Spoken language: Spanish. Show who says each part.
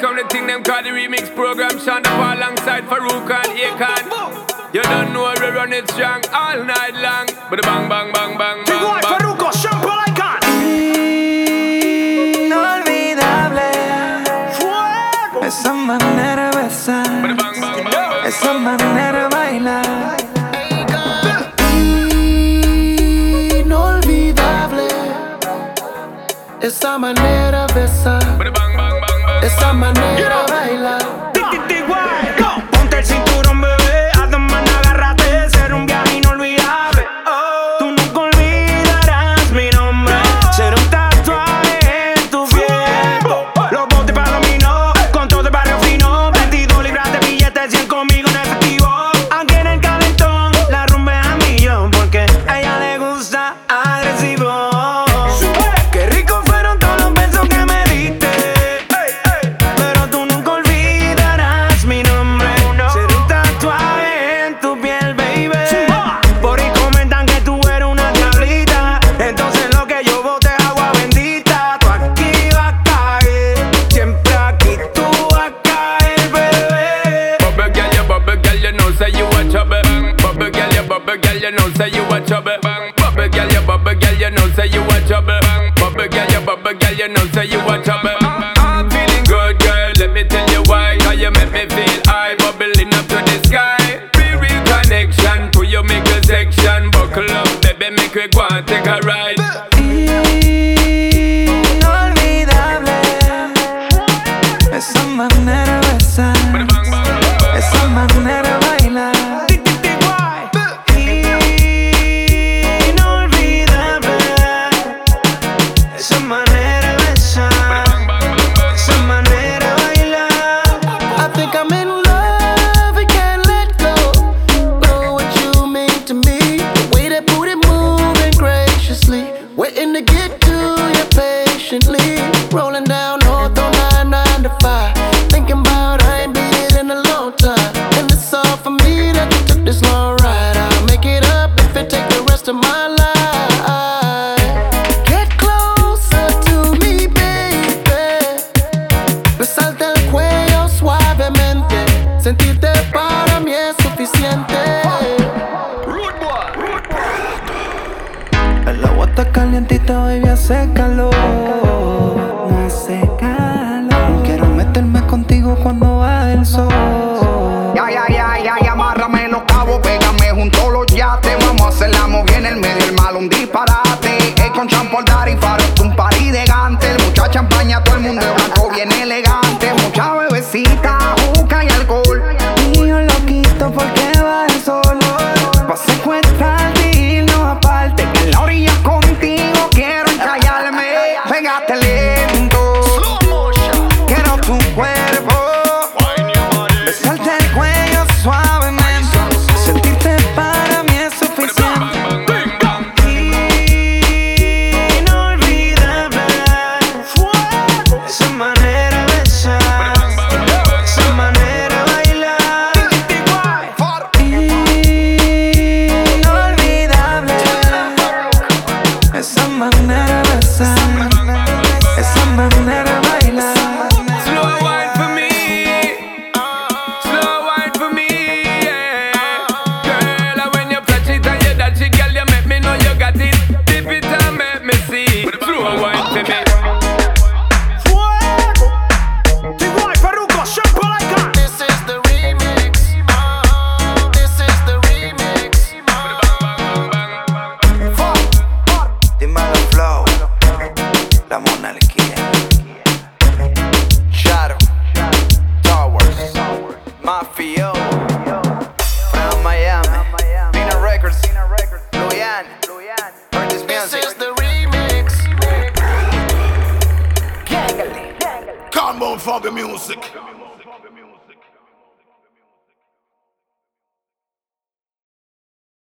Speaker 1: come the thing them call the remix program. Sean Paul alongside Farouk and Akon. You don't know we run it strong all night long. But bang, bang, bang, bang, bang,
Speaker 2: Igual,
Speaker 1: bang.
Speaker 2: Farruko, Sean Paul, Akon.
Speaker 3: Inolvidable.
Speaker 2: Fuego.
Speaker 3: Esa manera de besar,
Speaker 1: But bang, bang, bang, bang.
Speaker 3: esa manera de bailar. Inolvidable. Esa manera de besar,
Speaker 1: But bang, bang, bang, bang.
Speaker 3: esa manera de bailar.
Speaker 2: Igual, go. Ponte el cinturón, bebé. Haz dos manos, agárrate. Será un viaje inolvidable. Tú nunca olvidarás mi nombre. Será un tatuaje en tu piel. Los botes para dominó, con todo el barrio fino. 22 libras de billetes, 100 conmigo en efectivo. Aunque en el calentón la rumbe a millón, porque a ella le gusta agresivo. Qué rico fueron todos los besos que me diste. Pero tú nunca olvidarás mi nombre. Será un tatuaje en tu piel, baby. Por ahí comentan que tú eres una diablita. Entonces lo que yo bote es agua bendita. Tú aquí vas a caer, siempre aquí tú vas a caer, bebé.
Speaker 1: Bubble girl, you know say you a chubby. Bubble girl, you know say you a chubby. Bubble girl, you know say you a chubby. Bubble girl, you know say you a chubby. I'm feeling good, girl. Let me tell you why. 'Cause you make me feel high, bubbling up to the sky. Be real connection to your middle section. Buckle up, baby, make we go and take a ride.
Speaker 3: Inolvidable. Esa manera de besar,
Speaker 1: Bang, bang, bang, bang.
Speaker 3: esa manera de bailar.
Speaker 2: Inolvidable. Esa manera de besar,
Speaker 1: Bang, bang, bang, bang.
Speaker 2: esa manera de bailar.
Speaker 3: I think I'm in love and can't let go. Know what you mean to me. The way that booty moving graciously, waiting to get to you patiently. Rolling down North on 995, thinking about I ain't beat it in a long time. And it's all for me that you took this long ride. I'll make it up if it take the rest of my life. Get closer to me, baby. Besarte el cuello suavemente. Sentirte para mí es suficiente. El agua está calientita, baby, hace calor. Hace calor. Quiero meterme contigo cuando va el sol.
Speaker 4: Ya, amárrame los cabos, pégame junto a los yates. Vamos a hacer la movida en el medio, el mal un disparate. Con champol, dar y faro, un party de gante. Mucha champaña, todo el mundo de blanco, bien elegante. Mucha bebecita, juca y alcohol.
Speaker 3: Y yo loquito porque va el sol.
Speaker 4: Pa' secuestrarte y irnos aparte. Que en la orilla contigo quiero encallarme. Pégate lento, quiero tu cuerpo.
Speaker 3: Besarte el cuello suavemente. Sentirte para mí es suficiente.
Speaker 2: Inolvidable. Esa manera de besar, esa manera de bailar.
Speaker 3: Inolvidable. Esa manera de besar, esa manera de bailar.
Speaker 1: Slow wine for me, slow wine for me, yeah. Girl, and when you touch it and you touch it, girl, you make me know you got it. Dip it and make me see. Slow wine for me.
Speaker 2: Fuego. Igual, Farruko, Sean Paul, Akon.
Speaker 3: This is the remix. This is the remix. Dímelo flow, la monarquía. Shadow, Towers, Mafio, from Miami, Pina Records, Luyan, Curtis Music. This is the remix.
Speaker 5: Come on for the music.